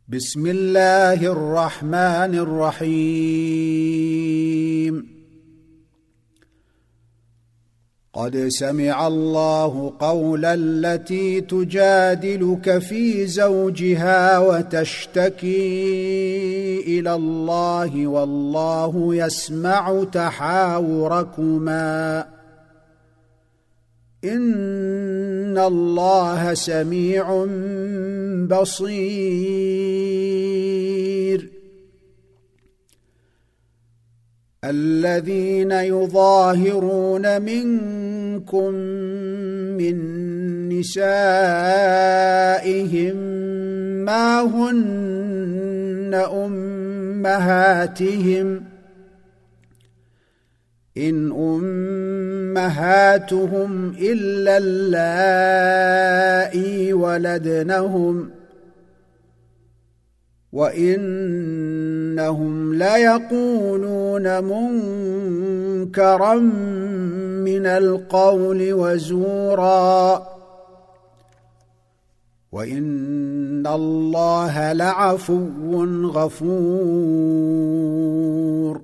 بسم الله الرحمن الرحيم. قد سمع الله قول التي تجادلك في زوجها وتشتكي إلى الله والله يسمع تحاوركما إن الله سميع بصير. الذين يظاهرون منكم من نسائهم ما هن أمهاتهم إن أمهاتهم إلا اللائي ولدنهم وإنهم ليقولون منكرا من القول وزورا وإن الله لعفو غفور.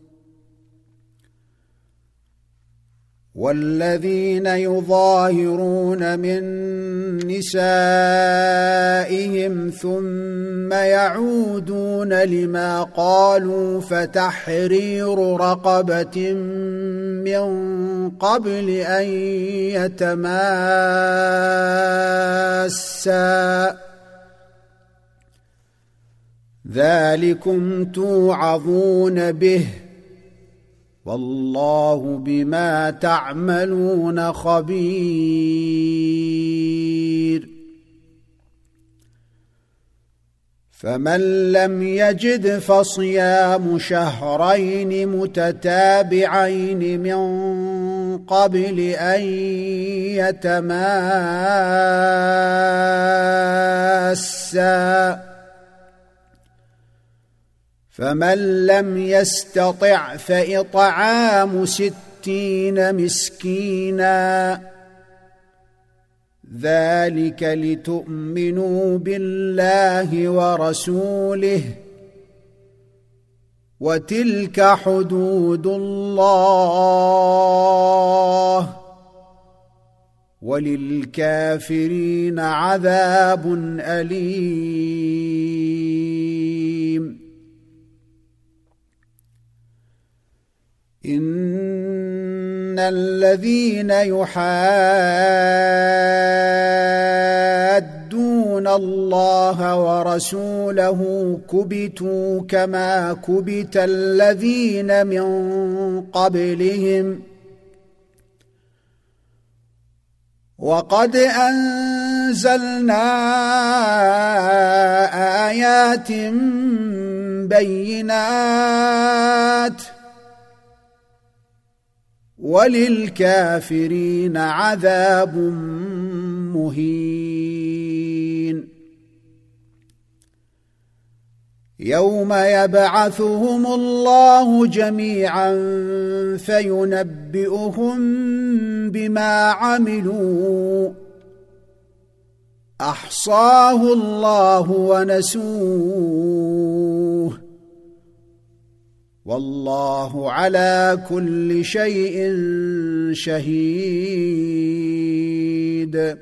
والذين يظاهرون من نسائهم ثم يعودون لما قالوا فتحرير رقبة من قبل أن يتماسا ذلكم توعظون به والله بما تعملون خبير. فمن لم يجد فصيام شهرين متتابعين من قبل أن يتماسا فمن لم يستطع فإطعام 60 مسكينا ذلك لتؤمنوا بالله ورسوله وتلك حدود الله وللكافرين عذاب أليم. إن الذين يحادون الله ورسوله كبتوا كما كبت الذين من قبلهم وقد أنزلنا آيات بينات وللكافرين عذاب مهين. يوم يبعثهم الله جميعا فينبئهم بما عملوا أحصاه الله ونسوه والله على كل شيء شهيد.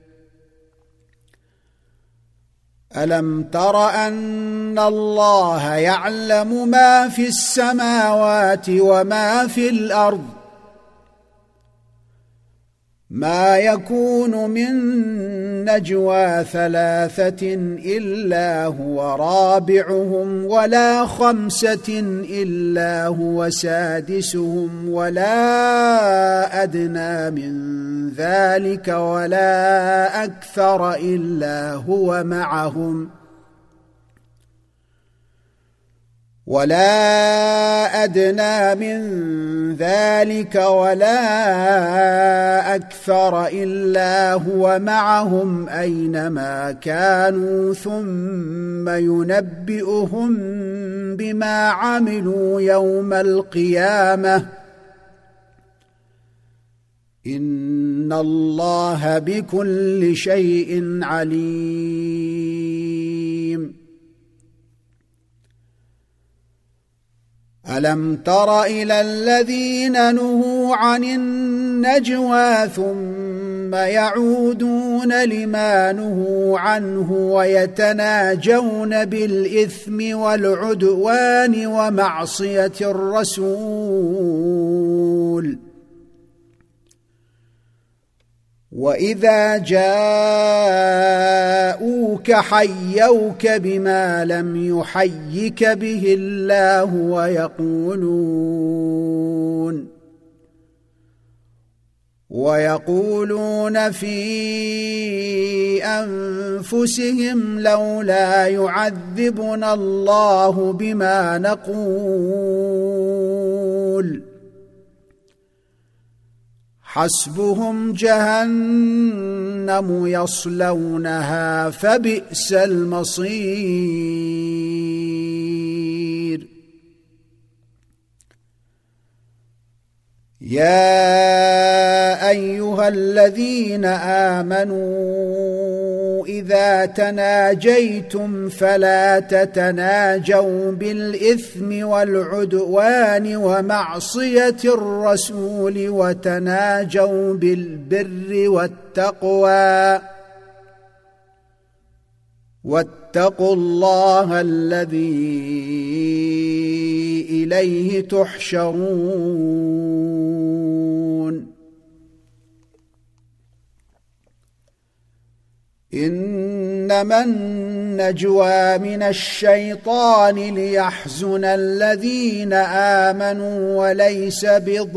ألم تر أن الله يعلم ما في السماوات وما في الأرض ما يكون من نجوى 3 إلا هو رابعهم ولا 5 إلا هو سادسهم ولا أدنى من ذلك ولا أكثر إلا هو معهم ولا أدنى من ذلك ولا أكثر إلا هو معهم أينما كانوا ثم ينبئهم بما عملوا يوم القيامة إن الله بكل شيء عليم. ألم تر إلى الذين نهوا عن النجوى ثم يعودون لما نهوا عنه ويتناجون بالإثم والعدوان ومعصية الرسول وإذا جاءوك حيوك بما لم يحيك به الله ويقولون في أنفسهم لولا يعذبنا الله بما نقول حسبهم جهنم يصلونها فبئس المصير يا أيها الذين آمنوا إذا تناجيتم فلا تتناجوا بالإثم والعدوان ومعصية الرسول وتناجوا بالبر والتقوى واتقوا الله الذي إليه تحشرون إنما النجوى من الشيطان ليحزن الذين آمنوا وليس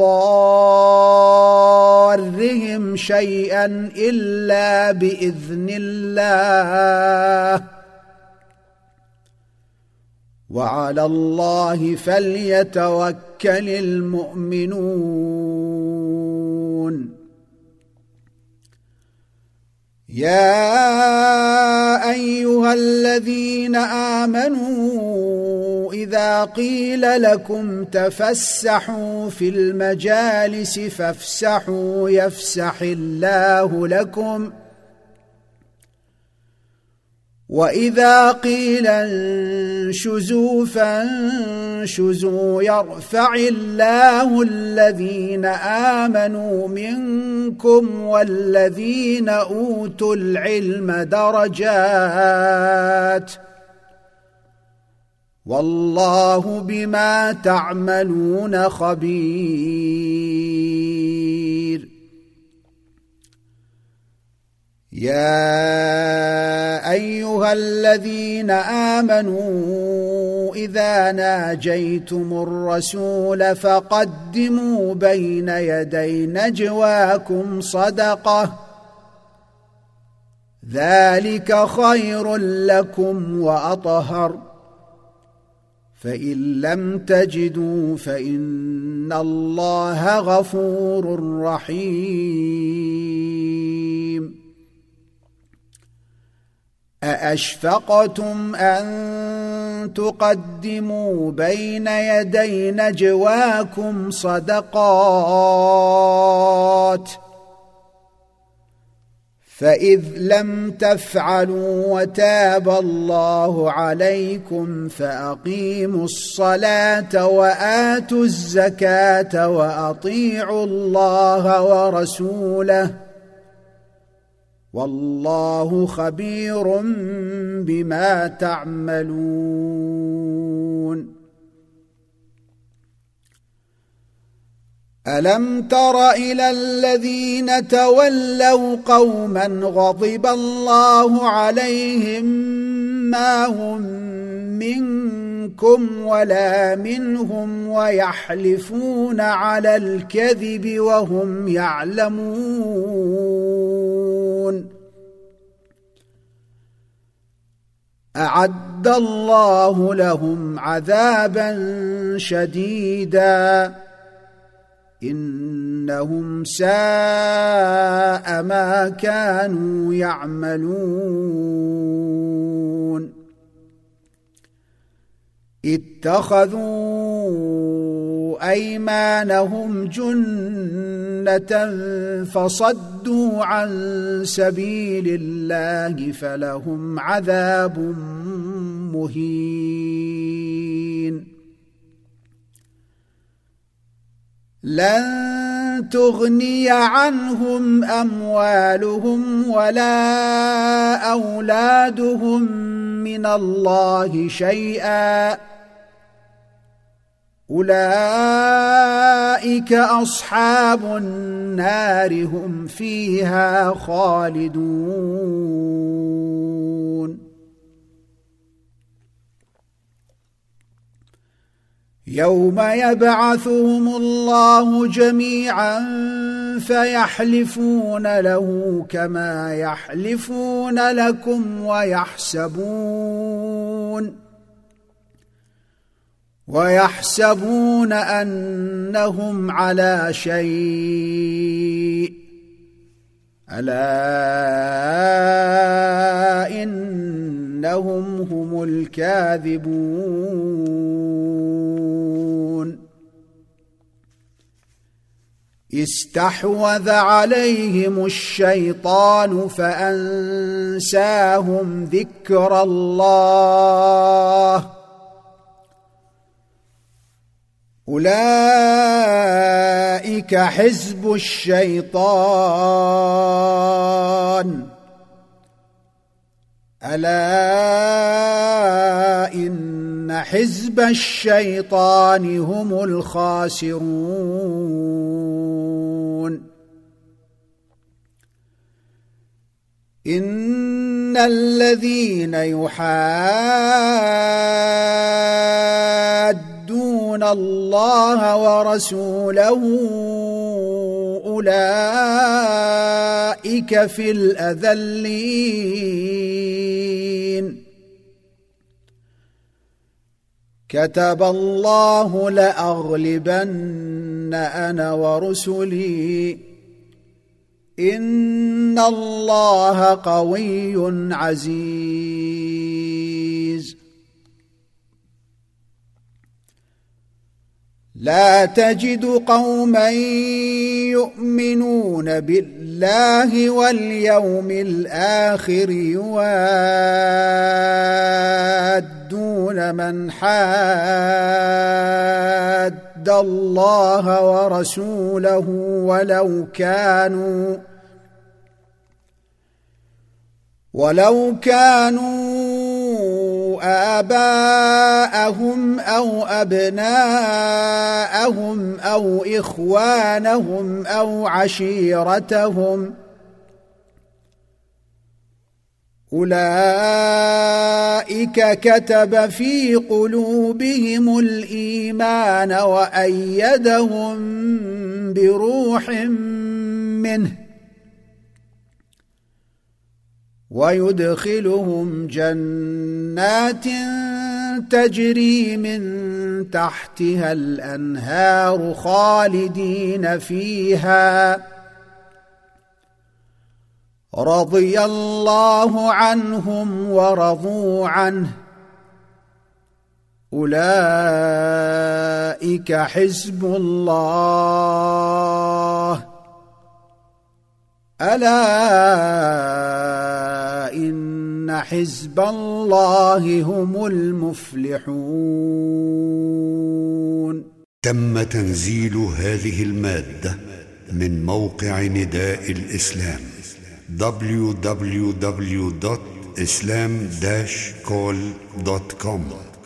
بضارهم شيئا إلا بإذن الله وعلى الله فليتوكل المؤمنون يا أيها الذين آمنوا إذا قيل لكم تفسحوا في المجالس فافسحوا يفسح الله لكم وإذا قيل انشزوا فانشزوا يرفع الله الذين آمنوا منكم والذين أوتوا العلم درجات والله بما تعملون خبير يا أيها الذين آمنوا إذا ناجيتم الرسول فقدموا بين يدي نجواكم صدقة ذلك خير لكم وأطهر فإن لم تجدوا فإن الله غفور رحيم أأشفقتم أن تقدموا بين يدي نجواكم صدقات فإذ لم تفعلوا وتاب الله عليكم فأقيموا الصلاة وآتوا الزكاة وأطيعوا الله ورسوله والله خبير بما تعملون ألم تر إلى الذين تولوا قوما غضب الله عليهم ما هم منكم ولا منهم ويحلفون على الكذب وهم يعلمون أعد الله لهم عذابا شديدا إنهم ساء ما كانوا يعملون اتخذوا أيمانهم جنة فصدوا عن سبيل الله فلهم عذاب مهين لن تغني عنهم أموالهم ولا أولادهم من الله شيئا أولئك أصحاب النار هم فيها خالدون يوم يبعثهم الله جميعا فيحلفون له كما يحلفون لكم ويحسبون أنهم على شيء ألا إنهم هم الكاذبون استحوذ عليهم الشيطان فأنساهم ذكر الله أولئك حزب الشيطان ألا إن حزب الشيطان هم الخاسرون إن الذين يحادون الله ورسوله أولئك في الأذلين كتب الله لأغلبن أنا ورسلي إن الله قوي عزيز لا تجد قوما يؤمنون بالله واليوم الآخر يوادون من حاد الله ورسوله ولو كانوا آباءهم أو أبناءهم أو إخوانهم أو عشيرتهم أولئك كتب في قلوبهم الإيمان وأيدهم بروح منه ويدخلهم جنات تجري من تحتها الأنهار خالدين فيها رضي الله عنهم ورضوا عنه أولئك حزب الله ألا إن حزب الله هم المفلحون. تم تنزيل هذه المادة من موقع نداء الإسلام www.islam-call.com